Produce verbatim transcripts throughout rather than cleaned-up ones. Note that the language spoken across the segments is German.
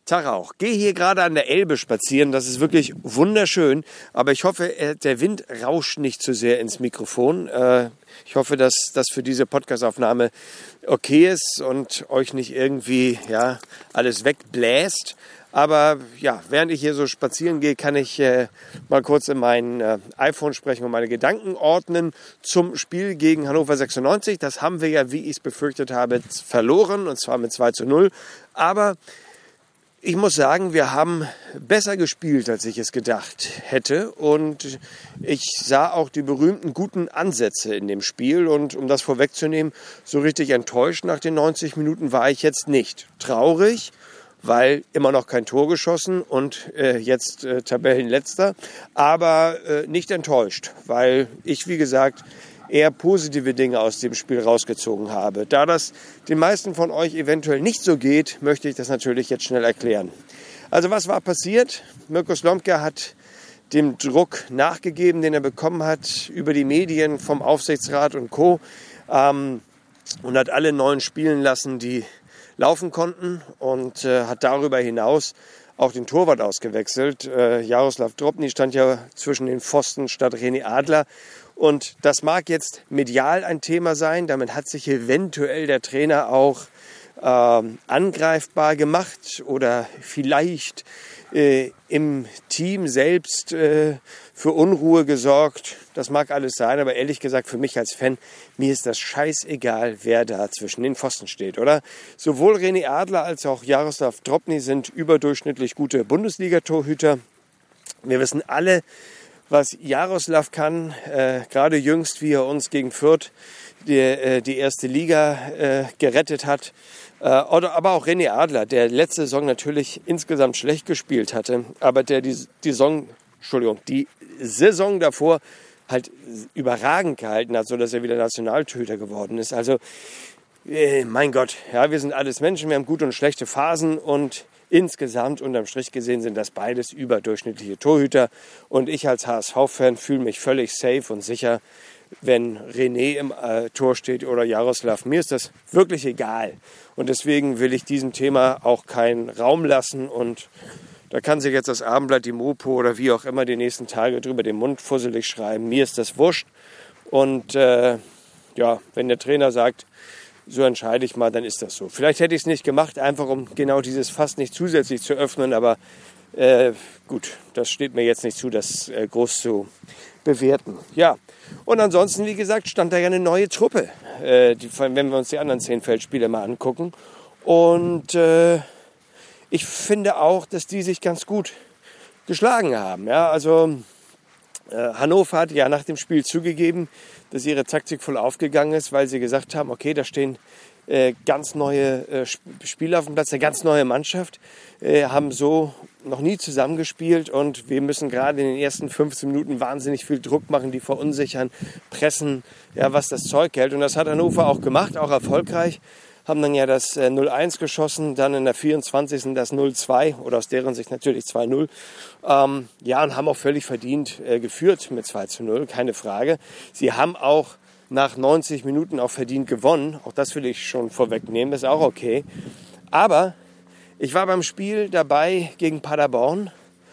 Tag auch. Gehe hier gerade an der Elbe spazieren. Das ist wirklich wunderschön. Aber ich hoffe, der Wind rauscht nicht zu sehr ins Mikrofon. Ich hoffe, dass das für diese Podcastaufnahme okay ist und euch nicht irgendwie ja, alles wegbläst. Aber ja, während ich hier so spazieren gehe, kann ich äh, mal kurz in mein äh, iPhone sprechen und meine Gedanken ordnen zum Spiel gegen Hannover sechsundneunzig. Das haben wir ja, wie ich es befürchtet habe, verloren, und zwar mit zwei zu null. Aber ich muss sagen, wir haben besser gespielt, als ich es gedacht hätte. Und ich sah auch die berühmten guten Ansätze in dem Spiel. Und um das vorwegzunehmen, so richtig enttäuscht nach den neunzig Minuten war ich jetzt nicht. Traurig, weil immer noch kein Tor geschossen und äh, jetzt äh, Tabellenletzter. Aber äh, nicht enttäuscht, weil ich, wie gesagt, eher positive Dinge aus dem Spiel rausgezogen habe. Da das den meisten von euch eventuell nicht so geht, möchte ich das natürlich jetzt schnell erklären. Also was war passiert? Mirko Slomka hat dem Druck nachgegeben, den er bekommen hat über die Medien vom Aufsichtsrat und Co. Ähm, und hat alle neun spielen lassen, die laufen konnten, und äh, hat darüber hinaus auch den Torwart ausgewechselt. Äh, Jaroslav Drobny stand ja zwischen den Pfosten statt René Adler. Und das mag jetzt medial ein Thema sein. Damit hat sich eventuell der Trainer auch äh, angreifbar gemacht oder vielleicht äh, im Team selbst äh, für Unruhe gesorgt. Das mag alles sein, aber ehrlich gesagt für mich als Fan, mir ist das scheißegal, wer da zwischen den Pfosten steht, oder? Sowohl René Adler als auch Jaroslav Drobny sind überdurchschnittlich gute Bundesliga-Torhüter. Wir wissen alle, was Jaroslav kann, äh, gerade jüngst, wie er uns gegen Fürth die, äh, die erste Liga äh, gerettet hat. Äh, oder, aber auch René Adler, der letzte Saison natürlich insgesamt schlecht gespielt hatte, aber der die, die, Saison, Entschuldigung, die Saison davor halt überragend gehalten hat, sodass er wieder Nationaltorhüter geworden ist. Also, äh, mein Gott, ja, wir sind alles Menschen, wir haben gute und schlechte Phasen, und insgesamt unterm Strich gesehen sind das beides überdurchschnittliche Torhüter. Und ich als H S V-Fan fühle mich völlig safe und sicher, wenn René im äh, Tor steht oder Jaroslav. Mir ist das wirklich egal. Und deswegen will ich diesem Thema auch keinen Raum lassen. Und da kann sich jetzt das Abendblatt, die Mopo oder wie auch immer die nächsten Tage drüber den Mund fusselig schreiben. Mir ist das wurscht. Und äh, ja, wenn der Trainer sagt, so entscheide ich mal, dann ist das so. Vielleicht hätte ich es nicht gemacht, einfach um genau dieses Fass nicht zusätzlich zu öffnen. Aber äh, gut, das steht mir jetzt nicht zu, das äh, groß zu bewerten. Ja, und ansonsten, wie gesagt, stand da ja eine neue Truppe, äh, die, wenn wir uns die anderen zehn Feldspiele mal angucken. Und äh, ich finde auch, dass die sich ganz gut geschlagen haben. Ja, also äh, Hannover hat ja nach dem Spiel zugegeben, dass ihre Taktik voll aufgegangen ist, weil sie gesagt haben, okay, da stehen äh, ganz neue äh, Spieler auf dem Platz, eine ganz neue Mannschaft, äh, haben so noch nie zusammengespielt, und wir müssen gerade in den ersten fünfzehn Minuten wahnsinnig viel Druck machen, die verunsichern, pressen, ja, was das Zeug hält. Und das hat Hannover auch gemacht, auch erfolgreich. Haben dann ja das äh, null eins geschossen, dann in der vierundzwanzigsten das null zwei oder aus deren Sicht natürlich zwei null. Ähm, ja, und haben auch völlig verdient äh, geführt mit zwei zu null, keine Frage. Sie haben auch nach neunzig Minuten auch verdient gewonnen. Auch das will ich schon vorwegnehmen, ist auch okay. Aber ich war beim Spiel dabei gegen Paderborn,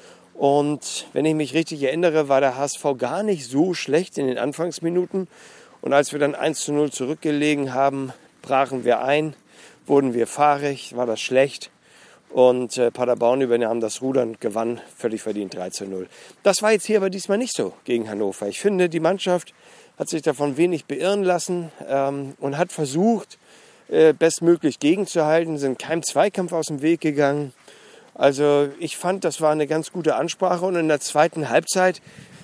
und wenn ich mich richtig erinnere, war der H S V gar nicht so schlecht in den Anfangsminuten. Und als wir dann eins zu null zurückgelegen haben, brachen wir ein, wurden wir fahrig, war das schlecht, und äh, Paderborn übernahm das Ruder und gewann völlig verdient drei zu null. Das war jetzt hier aber diesmal nicht so gegen Hannover. Ich finde, die Mannschaft hat sich davon wenig beirren lassen ähm, und hat versucht, äh, bestmöglich gegenzuhalten, sind keinem Zweikampf aus dem Weg gegangen. Also ich fand, das war eine ganz gute Ansprache, und in der zweiten Halbzeit,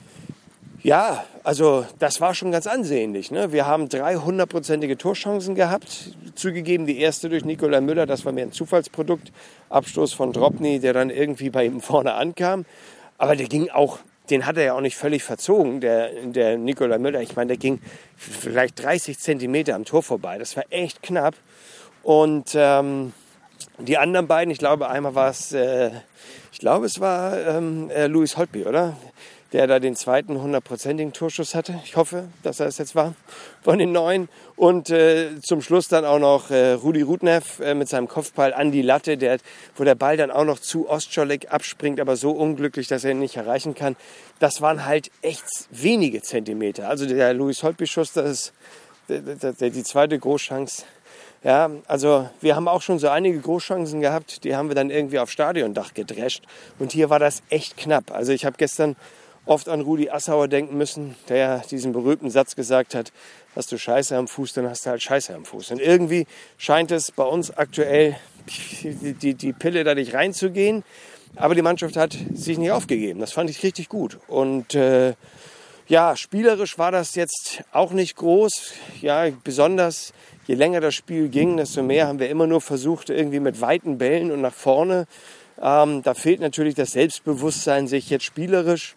ja, also das war schon ganz ansehnlich. Ne? Wir haben drei hundertprozentige Torchancen gehabt. Zugegeben, die erste durch Nikolai Müller, das war mehr ein Zufallsprodukt. Abstoß von Drobny, der dann irgendwie bei ihm vorne ankam. Aber der ging auch, den hat er ja auch nicht völlig verzogen, der, der Nikolai Müller. Ich meine, der ging vielleicht dreißig Zentimeter am Tor vorbei. Das war echt knapp. Und ähm, die anderen beiden, ich glaube, einmal war es, äh, ich glaube, es war ähm, äh, Louis Holtby, oder? der da den zweiten hundertprozentigen Torschuss hatte. Ich hoffe, dass er es jetzt war, von den neun. Und äh, zum Schluss dann auch noch äh, Rudi Rudnev äh, mit seinem Kopfball an die Latte, der, wo der Ball dann auch noch zu Ostscholek abspringt, aber so unglücklich, dass er ihn nicht erreichen kann. Das waren halt echt wenige Zentimeter. Also der Louis Holtby-Schuss, das ist der, der, der, die zweite Großchance. Ja, also wir haben auch schon so einige Großchancen gehabt, die haben wir dann irgendwie aufs Stadiondach gedrescht. Und hier war das echt knapp. Also ich habe gestern oft an Rudi Assauer denken müssen, der diesen berühmten Satz gesagt hat, hast du Scheiße am Fuß, dann hast du halt Scheiße am Fuß. Und irgendwie scheint es bei uns aktuell die, die, die Pille da nicht reinzugehen. Aber die Mannschaft hat sich nicht aufgegeben. Das fand ich richtig gut. Und äh, ja, spielerisch war das jetzt auch nicht groß. Ja, besonders je länger das Spiel ging, desto mehr haben wir immer nur versucht, irgendwie mit weiten Bällen und nach vorne. Ähm, da fehlt natürlich das Selbstbewusstsein, sich jetzt spielerisch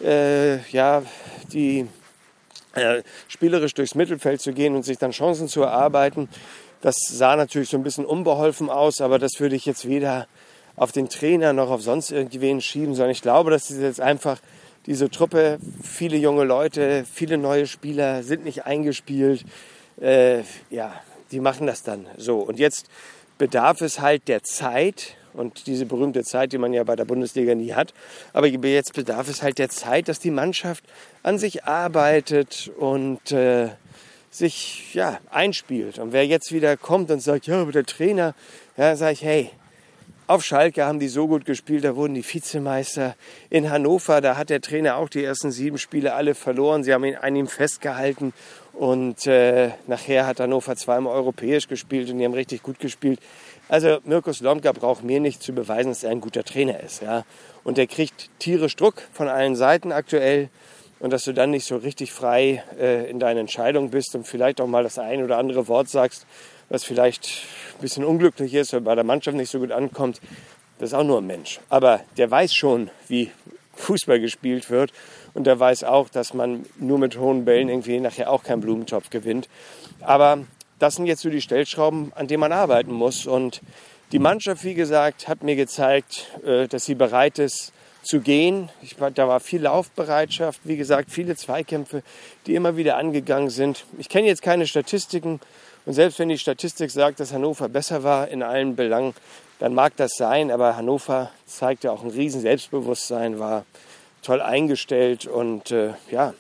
Äh, ja, die äh, spielerisch durchs Mittelfeld zu gehen und sich dann Chancen zu erarbeiten. Das sah natürlich so ein bisschen unbeholfen aus, aber das würde ich jetzt weder auf den Trainer noch auf sonst irgendwen schieben, sondern ich glaube, dass es jetzt einfach diese Truppe, viele junge Leute, viele neue Spieler sind nicht eingespielt. Äh, ja, die machen das dann so. Und jetzt bedarf es halt der Zeit, und diese berühmte Zeit, die man ja bei der Bundesliga nie hat. Aber jetzt bedarf es halt der Zeit, dass die Mannschaft an sich arbeitet und äh, sich ja, einspielt. Und wer jetzt wieder kommt und sagt, ja, aber der Trainer, ja, sage ich, hey, auf Schalke haben die so gut gespielt, da wurden die Vizemeister. In Hannover, da hat der Trainer auch die ersten sieben Spiele alle verloren. Sie haben ihn an ihm festgehalten. Und äh, nachher hat Hannover zweimal europäisch gespielt und die haben richtig gut gespielt. Also Mirko Slomka braucht mir nicht zu beweisen, dass er ein guter Trainer ist. Ja? Und der kriegt tierisch Druck von allen Seiten aktuell. Und dass du dann nicht so richtig frei äh, in deinen Entscheidungen bist und vielleicht auch mal das ein oder andere Wort sagst, was vielleicht ein bisschen unglücklich ist oder bei der Mannschaft nicht so gut ankommt, das ist auch nur ein Mensch. Aber der weiß schon, wie Fußball gespielt wird. Und der weiß auch, dass man nur mit hohen Bällen irgendwie nachher auch keinen Blumentopf gewinnt. Aber das sind jetzt so die Stellschrauben, an denen man arbeiten muss. Und die Mannschaft, wie gesagt, hat mir gezeigt, dass sie bereit ist zu gehen. Ich, da war viel Laufbereitschaft, wie gesagt, viele Zweikämpfe, die immer wieder angegangen sind. Ich kenne jetzt keine Statistiken. Und selbst wenn die Statistik sagt, dass Hannover besser war in allen Belangen, dann mag das sein. Aber Hannover zeigte auch ein riesen Selbstbewusstsein, war toll eingestellt und äh, ja,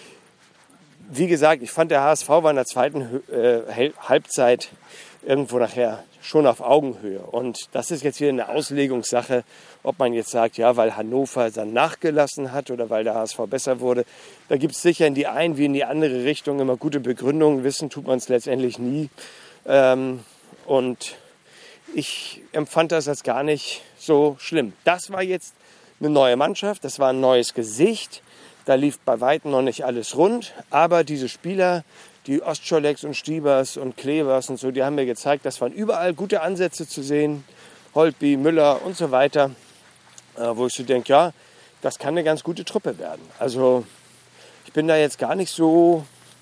wie gesagt, ich fand, der H S V war in der zweiten äh, Halbzeit irgendwo nachher schon auf Augenhöhe. Und das ist jetzt wieder eine Auslegungssache, ob man jetzt sagt, ja, weil Hannover dann nachgelassen hat oder weil der H S V besser wurde. Da gibt es sicher in die eine wie in die andere Richtung immer gute Begründungen. Wissen tut man es letztendlich nie. Ähm, und ich empfand das als gar nicht so schlimm. Das war jetzt eine neue Mannschaft, das war ein neues Gesicht. Da lief bei weitem noch nicht alles rund. Aber diese Spieler, die Ostscholeks und Stiebers und Klevers und so, die haben mir gezeigt, das waren überall gute Ansätze zu sehen. Holtby, Müller und so weiter. Äh, wo ich so denke, ja, das kann eine ganz gute Truppe werden. Also ich bin da jetzt gar nicht so,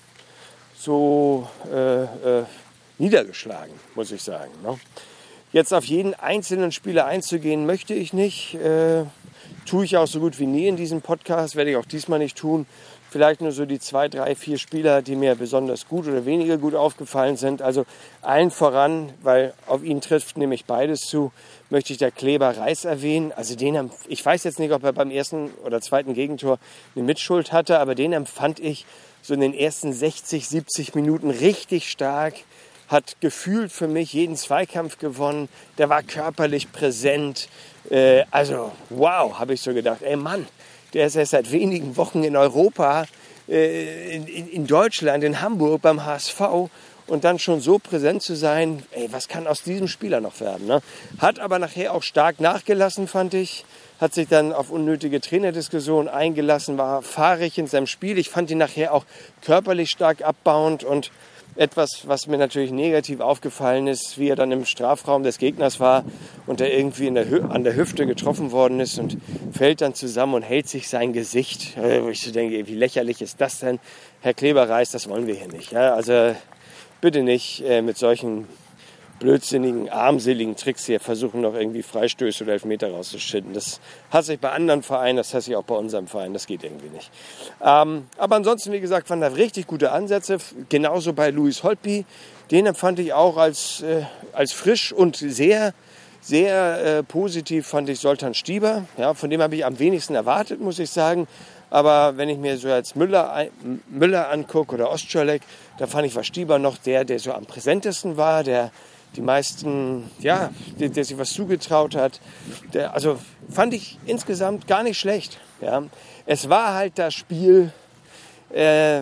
so äh, äh, niedergeschlagen, muss ich sagen. Ne? Jetzt auf jeden einzelnen Spieler einzugehen, möchte ich nicht. Äh, tue ich auch so gut wie nie in diesem Podcast, werde ich auch diesmal nicht tun. Vielleicht nur so die zwei, drei, vier Spieler, die mir besonders gut oder weniger gut aufgefallen sind. Also allen voran, weil auf ihn trifft nämlich beides zu, möchte ich der Kleber Reis erwähnen. Also den haben, ich weiß jetzt nicht, ob er beim ersten oder zweiten Gegentor eine Mitschuld hatte, aber den empfand ich so in den ersten sechzig, siebzig Minuten richtig stark. Hat gefühlt für mich jeden Zweikampf gewonnen. Der war körperlich präsent. Äh, also wow, habe ich so gedacht. Ey Mann, der ist erst seit wenigen Wochen in Europa, äh, in, in, in Deutschland, in Hamburg beim H S V und dann schon so präsent zu sein. Ey, was kann aus diesem Spieler noch werden? Ne? Hat aber nachher auch stark nachgelassen, fand ich. Hat sich dann auf unnötige Trainerdiskussionen eingelassen, war fahrig in seinem Spiel. Ich fand ihn nachher auch körperlich stark abbauend und etwas, was mir natürlich negativ aufgefallen ist, wie er dann im Strafraum des Gegners war und er irgendwie in der Hü- an der Hüfte getroffen worden ist und fällt dann zusammen und hält sich sein Gesicht. Wo ich so denke, wie lächerlich ist das denn? Herr Kleber Reis, das wollen wir hier nicht. Ja? Also bitte nicht äh, mit solchen blödsinnigen, armseligen Tricks hier versuchen, noch irgendwie Freistöße oder Elfmeter rauszuschütten. Das hasse ich bei anderen Vereinen, das hasse ich auch bei unserem Verein, das geht irgendwie nicht. Ähm, aber ansonsten, wie gesagt, waren da richtig gute Ansätze, genauso bei Louis Holtby. Den empfand ich auch als, äh, als frisch und sehr, sehr äh, positiv, fand ich Zoltan Stieber. Ja, von dem habe ich am wenigsten erwartet, muss ich sagen. Aber wenn ich mir so jetzt Müller, Müller angucke oder Ostscholek, da fand ich, war Stieber noch der, der so am präsentesten war, der die meisten, ja, der, der sich was zugetraut hat. Der, also fand ich insgesamt gar nicht schlecht. Ja. Es war halt das Spiel, äh,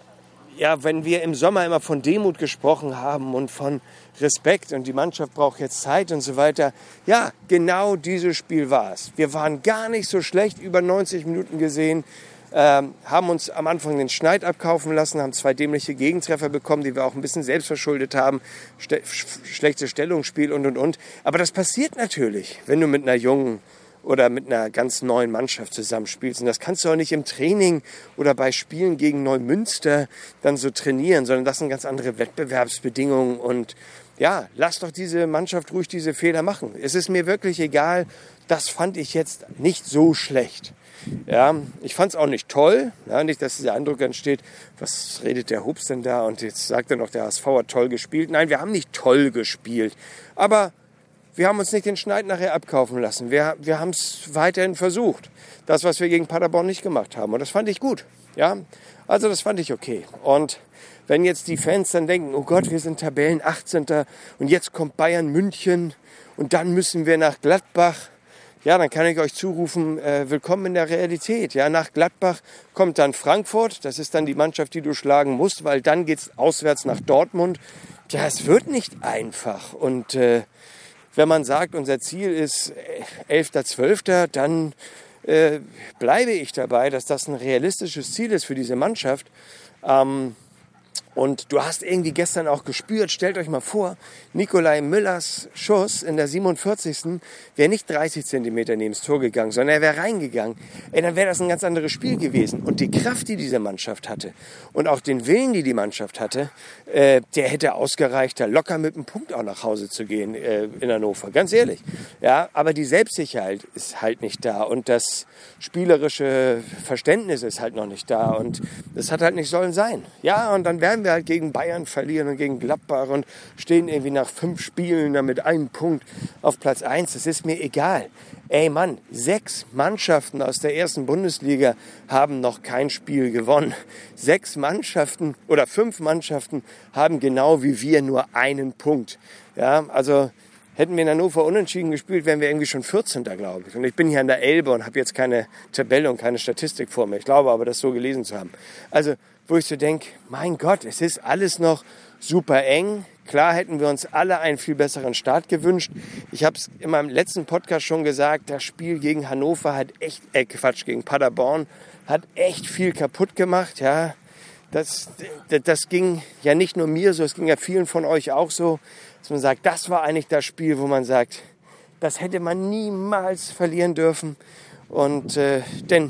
ja, wenn wir im Sommer immer von Demut gesprochen haben und von Respekt und die Mannschaft braucht jetzt Zeit und so weiter. Ja, genau dieses Spiel war es. Wir waren gar nicht so schlecht, über neunzig Minuten gesehen, ähm, haben uns am Anfang den Schneid abkaufen lassen, haben zwei dämliche Gegentreffer bekommen, die wir auch ein bisschen selbst verschuldet haben, Ste- sch- schlechtes Stellungsspiel und, und, und. Aber das passiert natürlich, wenn du mit einer jungen oder mit einer ganz neuen Mannschaft zusammenspielst. Und das kannst du auch nicht im Training oder bei Spielen gegen Neumünster dann so trainieren, sondern das sind ganz andere Wettbewerbsbedingungen. Und ja, lass doch diese Mannschaft ruhig diese Fehler machen. Es ist mir wirklich egal, das fand ich jetzt nicht so schlecht. Ja, ich fand es auch nicht toll, ja, nicht, dass dieser Eindruck entsteht, was redet der Hups denn da und jetzt sagt er noch, der H S V hat toll gespielt. Nein, wir haben nicht toll gespielt, aber wir haben uns nicht den Schneid nachher abkaufen lassen. Wir, wir haben es weiterhin versucht. Das, was wir gegen Paderborn nicht gemacht haben. Und das fand ich gut. Ja? Also das fand ich okay. Und wenn jetzt die Fans dann denken, oh Gott, wir sind Tabellen achtzehnter und jetzt kommt Bayern München und dann müssen wir nach Gladbach. Ja, dann kann ich euch zurufen, äh, willkommen in der Realität. Ja, nach Gladbach kommt dann Frankfurt. Das ist dann die Mannschaft, die du schlagen musst, weil dann geht's auswärts nach Dortmund. Ja, es wird nicht einfach. Und äh, wenn man sagt, unser Ziel ist elfter zwölfter, dann äh, bleibe ich dabei, dass das ein realistisches Ziel ist für diese Mannschaft. Ähm, und du hast irgendwie gestern auch gespürt, stellt euch mal vor, Nikolai Müllers Schuss in der siebenundvierzigsten wäre nicht dreißig Zentimeter neben das Tor gegangen, sondern er wäre reingegangen. Ey, dann wäre das ein ganz anderes Spiel gewesen. Und die Kraft, die diese Mannschaft hatte und auch den Willen, die die Mannschaft hatte, äh, der hätte ausgereicht, da locker mit einem Punkt auch nach Hause zu gehen äh, in Hannover. Ganz ehrlich. Ja, aber die Selbstsicherheit ist halt nicht da und das spielerische Verständnis ist halt noch nicht da und das hat halt nicht sollen sein. Ja, und dann werden wir halt gegen Bayern verlieren und gegen Gladbach und stehen irgendwie nach fünf Spielen dann mit einem Punkt auf Platz eins. Das ist mir egal. Ey Mann, sechs Mannschaften aus der ersten Bundesliga haben noch kein Spiel gewonnen. Sechs Mannschaften oder fünf Mannschaften haben genau wie wir nur einen Punkt. Ja, also hätten wir in Hannover unentschieden gespielt, wären wir irgendwie schon vierzehnter, glaube ich. Und ich bin hier an der Elbe und habe jetzt keine Tabelle und keine Statistik vor mir. Ich glaube aber, das so gelesen zu haben. Also, wo ich so denke, mein Gott, es ist alles noch super eng. Klar hätten wir uns alle einen viel besseren Start gewünscht. Ich habe es in meinem letzten Podcast schon gesagt, das Spiel gegen Hannover hat echt, äh Quatsch, gegen Paderborn hat echt viel kaputt gemacht. Ja, das, das, das ging ja nicht nur mir so, es ging ja vielen von euch auch so, dass man sagt, das war eigentlich das Spiel, wo man sagt, das hätte man niemals verlieren dürfen. Und äh, denn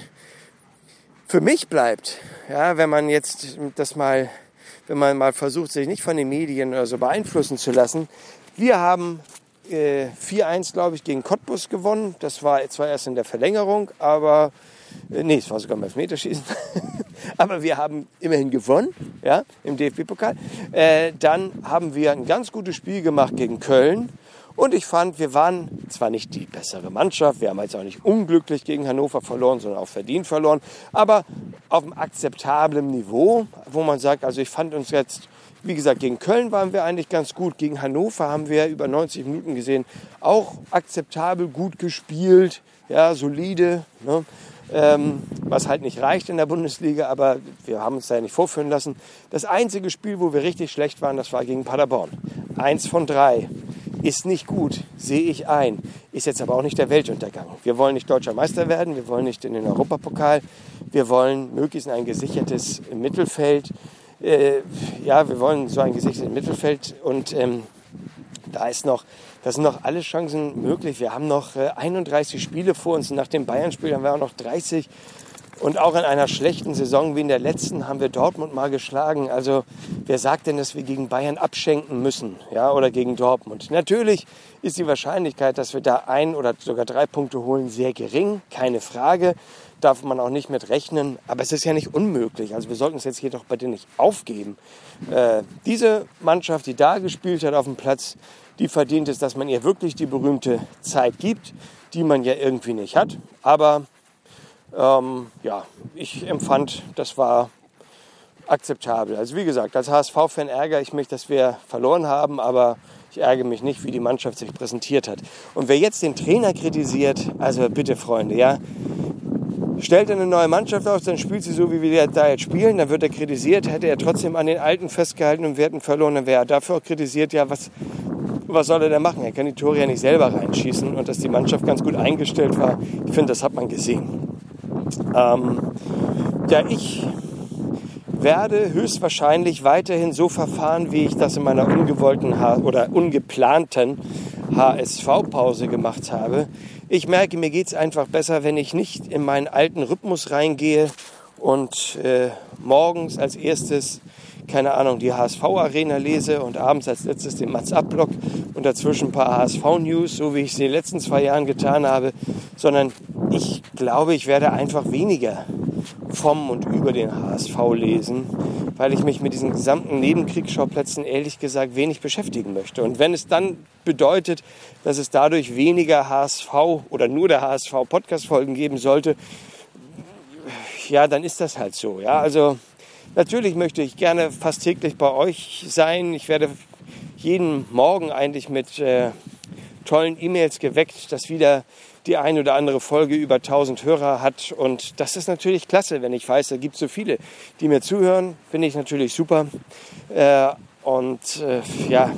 für mich bleibt, ja, wenn man jetzt das mal, wenn man mal versucht, sich nicht von den Medien oder so beeinflussen zu lassen. Wir haben äh, vier eins, glaube ich, gegen Cottbus gewonnen. Das war zwar erst in der Verlängerung, aber äh, nee, es war sogar im Elfmeterschießen. Aber wir haben immerhin gewonnen, ja, im D F B-Pokal. Äh, dann haben wir ein ganz gutes Spiel gemacht gegen Köln. Und ich fand, wir waren zwar nicht die bessere Mannschaft, wir haben jetzt auch nicht unglücklich gegen Hannover verloren, sondern auch verdient verloren, aber auf einem akzeptablen Niveau, wo man sagt, also ich fand uns jetzt, wie gesagt, gegen Köln waren wir eigentlich ganz gut, gegen Hannover haben wir über neunzig Minuten gesehen, auch akzeptabel gut gespielt, ja, solide, ne? Ähm, was halt nicht reicht in der Bundesliga, aber wir haben uns da ja nicht vorführen lassen. Das einzige Spiel, wo wir richtig schlecht waren, das war gegen Paderborn. Eins von drei. Ist nicht gut, sehe ich ein. Ist jetzt aber auch nicht der Weltuntergang. Wir wollen nicht deutscher Meister werden, wir wollen nicht in den Europapokal, wir wollen möglichst ein gesichertes Mittelfeld. Äh, ja, wir wollen so ein gesichertes Mittelfeld und ähm, da ist noch, da sind noch alle Chancen möglich. Wir haben noch äh, einunddreißig Spiele vor uns und nach dem Bayern-Spiel haben wir auch noch dreißig Und auch in einer schlechten Saison wie in der letzten haben wir Dortmund mal geschlagen. Also wer sagt denn, dass wir gegen Bayern abschenken müssen, ja, oder gegen Dortmund? Natürlich ist die Wahrscheinlichkeit, dass wir da ein oder sogar drei Punkte holen, sehr gering. Keine Frage, darf man auch nicht mit rechnen. Aber es ist ja nicht unmöglich. Also wir sollten es jetzt hier doch bei denen nicht aufgeben. Äh, diese Mannschaft, die da gespielt hat auf dem Platz, die verdient es, dass man ihr wirklich die berühmte Zeit gibt, die man ja irgendwie nicht hat. Aber Ähm, ja, ich empfand, das war akzeptabel. Also wie gesagt, als H S V-Fan ärgere ich mich, dass wir verloren haben, aber ich ärgere mich nicht, wie die Mannschaft sich präsentiert hat. Und wer jetzt den Trainer kritisiert, also bitte Freunde, ja, stellt eine neue Mannschaft auf, dann spielt sie so, wie wir da jetzt spielen, dann wird er kritisiert, hätte er trotzdem an den Alten festgehalten und wir hätten verloren, dann wäre er dafür auch kritisiert, ja, was, was soll er denn machen? Er kann die Tore ja nicht selber reinschießen und dass die Mannschaft ganz gut eingestellt war, ich finde, das hat man gesehen. Ähm, ja, ich werde höchstwahrscheinlich weiterhin so verfahren, wie ich das in meiner ungewollten H- oder ungeplanten H S V-Pause gemacht habe. Ich merke, mir geht es einfach besser, wenn ich nicht in meinen alten Rhythmus reingehe und äh, morgens als erstes, keine Ahnung, die H S V-Arena lese und abends als letztes den Mats-Up-Blog und dazwischen ein paar H S V-News, so wie ich es in den letzten zwei Jahren getan habe, sondern ich glaube, ich werde einfach weniger vom und über den H S V lesen, weil ich mich mit diesen gesamten Nebenkriegsschauplätzen ehrlich gesagt wenig beschäftigen möchte. Und wenn es dann bedeutet, dass es dadurch weniger H S V oder nur der H S V-Podcast-Folgen geben sollte, ja, dann ist das halt so. Ja, also natürlich möchte ich gerne fast täglich bei euch sein. Ich werde jeden Morgen eigentlich mit äh, tollen E-Mails geweckt, dass wieder die ein oder andere Folge über tausend Hörer hat. Und das ist natürlich klasse, wenn ich weiß, da gibt es so viele, die mir zuhören. Finde ich natürlich super. Äh, und äh, ja,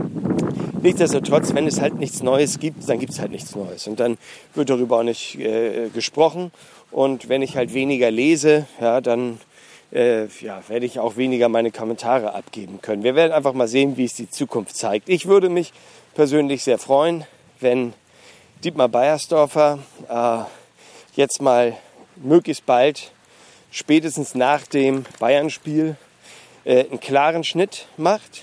nichtsdestotrotz, wenn es halt nichts Neues gibt, dann gibt es halt nichts Neues. Und dann wird darüber auch nicht äh, gesprochen. Und wenn ich halt weniger lese, ja, dann äh, ja, werde ich auch weniger meine Kommentare abgeben können. Wir werden einfach mal sehen, wie es die Zukunft zeigt. Ich würde mich persönlich sehr freuen, wenn Dietmar Beiersdorfer äh, jetzt mal möglichst bald, spätestens nach dem Bayern-Spiel, äh, einen klaren Schnitt macht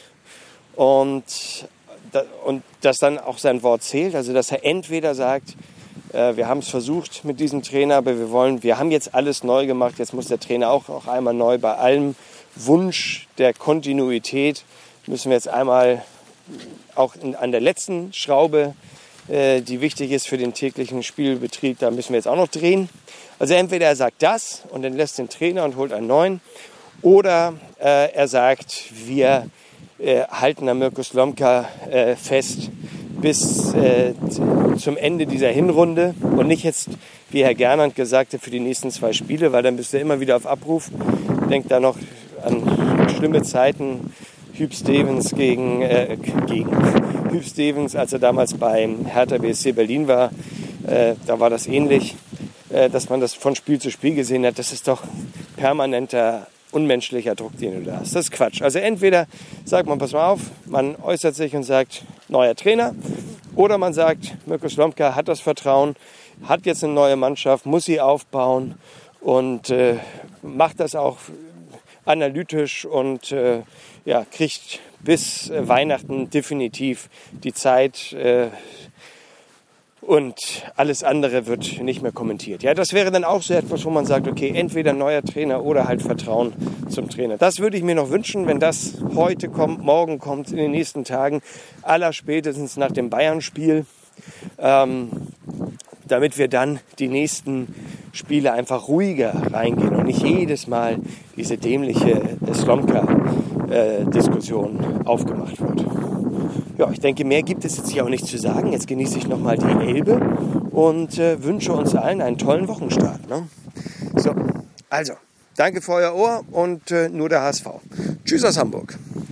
und, da, und dass dann auch sein Wort zählt. Also dass er entweder sagt, äh, wir haben es versucht mit diesem Trainer, aber wir wollen, wir haben jetzt alles neu gemacht, jetzt muss der Trainer auch, auch einmal neu. Bei allem Wunsch der Kontinuität müssen wir jetzt einmal auch in, an der letzten Schraube, die wichtig ist für den täglichen Spielbetrieb, da müssen wir jetzt auch noch drehen. Also entweder er sagt das und dann lässt den Trainer und holt einen neuen, oder äh, er sagt, wir äh, halten an Mirko Slomka äh, fest bis äh, zum Ende dieser Hinrunde und nicht jetzt, wie Herr Gernand gesagt hat, für die nächsten zwei Spiele, weil dann bist du immer wieder auf Abruf. Denkt da noch an schlimme Zeiten, Hüb Stevens gegen, äh, gegen Hüb Stevens, als er damals beim Hertha B S C Berlin war, äh, da war das ähnlich, äh, dass man das von Spiel zu Spiel gesehen hat. Das ist doch permanenter, unmenschlicher Druck, den du da hast. Das ist Quatsch. Also entweder sagt man, pass mal auf, man äußert sich und sagt, neuer Trainer, oder man sagt, Mirko Slomka hat das Vertrauen, hat jetzt eine neue Mannschaft, muss sie aufbauen und äh, macht das auch analytisch und äh, ja, kriegt bis äh, Weihnachten definitiv die Zeit äh, und alles andere wird nicht mehr kommentiert. Ja, das wäre dann auch so etwas, wo man sagt, okay, entweder neuer Trainer oder halt Vertrauen zum Trainer. Das würde ich mir noch wünschen, wenn das heute kommt, morgen kommt, in den nächsten Tagen, allerspätestens nach dem Bayern-Spiel, ähm, damit wir dann die nächsten Spiele einfach ruhiger reingehen und nicht jedes Mal diese dämliche Slomka-Diskussion aufgemacht wird. Ja, ich denke, mehr gibt es jetzt hier auch nicht zu sagen. Jetzt genieße ich nochmal die Elbe und äh, wünsche uns allen einen tollen Wochenstart. Ne? So, also, danke für euer Ohr und äh, nur der H S V. Tschüss aus Hamburg.